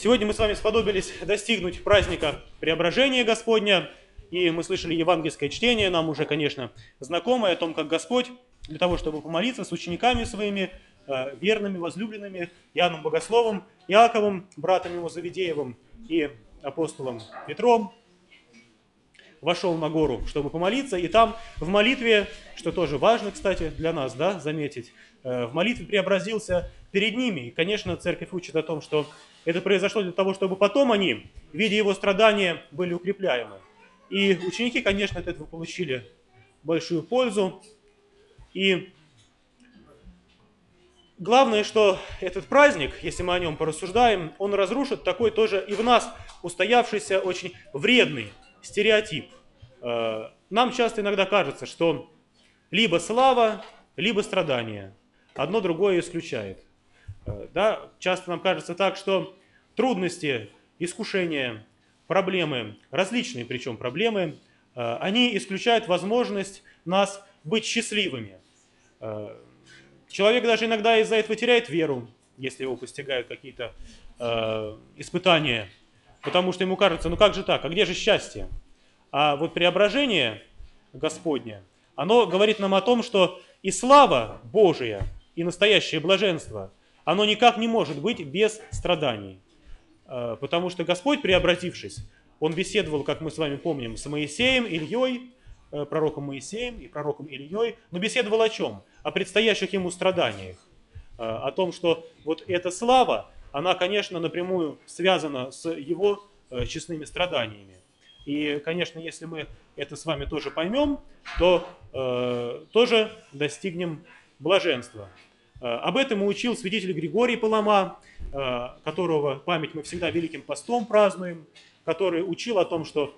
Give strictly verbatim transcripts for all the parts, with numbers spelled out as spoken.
Сегодня мы с вами сподобились достигнуть праздника Преображения Господня, и мы слышали евангельское чтение, нам уже, конечно, знакомое о том, как Господь для того, чтобы помолиться с учениками своими, верными, возлюбленными, Иоанном Богословом, Иаковом, братом его Завидеевым и апостолом Петром, вошел на гору, чтобы помолиться, и там в молитве, что тоже важно, кстати, для нас, да, заметить, в молитве преобразился перед ними. И, конечно, Церковь учит о том, что это произошло для того, чтобы потом они, видя его страдания, были укрепляемы. И ученики, конечно, от этого получили большую пользу. И главное, что этот праздник, если мы о нем порассуждаем, он разрушит такой тоже и в нас устоявшийся очень вредный стереотип. Нам часто иногда кажется, что либо слава, либо страдания. Одно другое исключает. Да? Часто нам кажется так, что трудности, искушения, проблемы, различные причем проблемы, они исключают возможность нас быть счастливыми. Человек даже иногда из-за этого теряет веру, если его постигают какие-то э, испытания, потому что ему кажется, ну как же так, а где же счастье? А вот преображение Господне, оно говорит нам о том, что и слава Божия, и настоящее блаженство, оно никак не может быть без страданий. Э, потому что Господь, преобразившись, Он беседовал, как мы с вами помним, с Моисеем, Ильей, э, пророком Моисеем и пророком Ильей, но беседовал о чем? О предстоящих ему страданиях, о том, что вот эта слава, она, конечно, напрямую связана с его честными страданиями. И, конечно, если мы это с вами тоже поймем, то э, тоже достигнем блаженства. Об этом и учил святитель Григорий Палама, э, которого память мы всегда Великим постом празднуем, который учил о том, что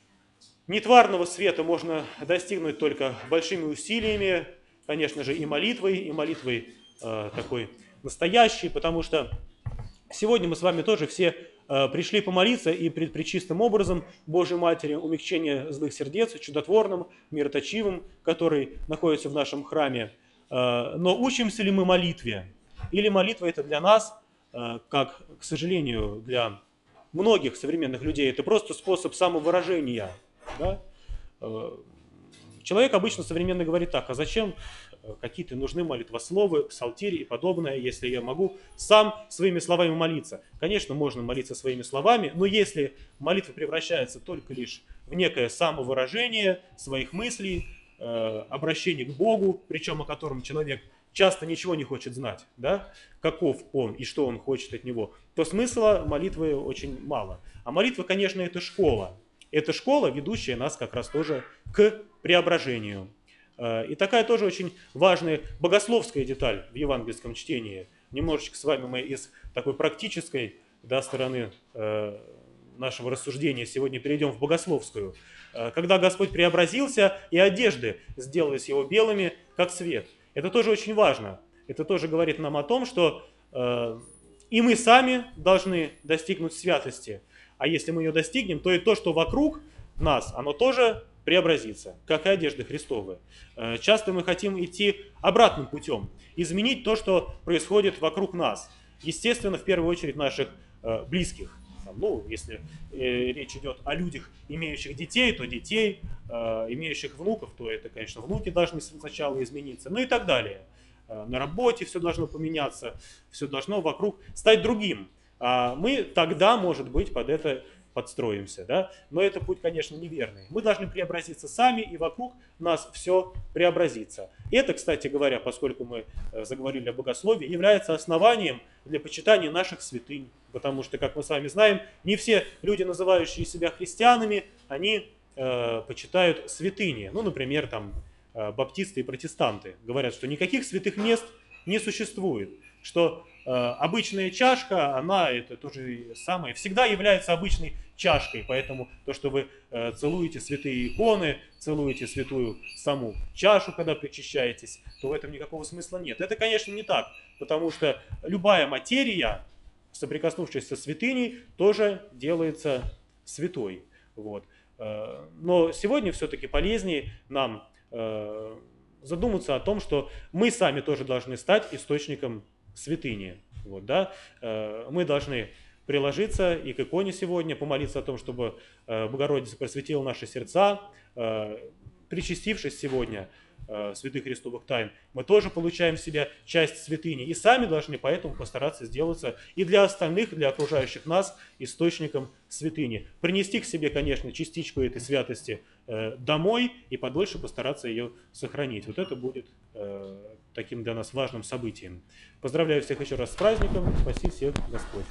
нетварного света можно достигнуть только большими усилиями, конечно же, и молитвой, и молитвой э, такой настоящей, потому что сегодня мы с вами тоже все э, пришли помолиться и пред пречистым образом Божьей Матери умягчения злых сердец, чудотворным, мироточивым, который находится в нашем храме. Э, но учимся ли мы молитве? Или молитва это для нас, э, как, к сожалению, для многих современных людей, это просто способ самовыражения, да? э, Человек обычно современно говорит так, а зачем какие-то нужны молитвословы, псалтири и подобное, если я могу сам своими словами молиться. Конечно, можно молиться своими словами, но если молитва превращается только лишь в некое самовыражение своих мыслей, э, обращение к Богу, причем о котором человек часто ничего не хочет знать, да, каков он и что он хочет от него, то смысла молитвы очень мало. А молитва, конечно, это школа. Это школа, ведущая нас как раз тоже к преображению. И такая тоже очень важная богословская деталь в евангельском чтении. Немножечко с вами мы из такой практической, да, стороны э, нашего рассуждения сегодня перейдем в богословскую. Когда Господь преобразился, и одежды сделались его белыми, как свет. Это тоже очень важно. Это тоже говорит нам о том, что э, и мы сами должны достигнуть святости. А если мы ее достигнем, то и то, что вокруг нас, оно тоже преобразится, как и одежды Христовы. Часто мы хотим идти обратным путем, изменить то, что происходит вокруг нас. Естественно, в первую очередь наших близких. Ну, если речь идет о людях, имеющих детей, то детей, имеющих внуков, то это, конечно, внуки должны сначала измениться, ну и так далее. На работе все должно поменяться, все должно вокруг стать другим. А мы тогда, может быть, под это подстроимся, да? Но это путь, конечно, неверный. Мы должны преобразиться сами, и вокруг нас все преобразится. Это, кстати говоря, поскольку мы заговорили о богословии, является основанием для почитания наших святынь. Потому что, как мы с вами знаем, не все люди, называющие себя христианами, они э, почитают святыни. Ну, например, там, э, баптисты и протестанты говорят, что никаких святых мест не существует, что обычная чашка, она это то же самое, всегда является обычной чашкой, поэтому то, что вы целуете святые иконы, целуете святую саму чашу, когда причащаетесь, то в этом никакого смысла нет. Это, конечно, не так, потому что любая материя, соприкоснувшись со святыней, тоже делается святой. Вот. Но сегодня все-таки полезнее нам задуматься о том, что мы сами тоже должны стать источником святыни. Вот, да? Мы должны приложиться и к иконе сегодня, помолиться о том, чтобы Богородица просветила наши сердца, причастившись сегодня святых христовых тайн, мы тоже получаем в себя часть святыни и сами должны поэтому постараться сделаться и для остальных, и для окружающих нас источником святыни. Принести к себе, конечно, частичку этой святости домой и подольше постараться ее сохранить. Вот это будет таким для нас важным событием. Поздравляю всех еще раз с праздником. Спаси всех Господь.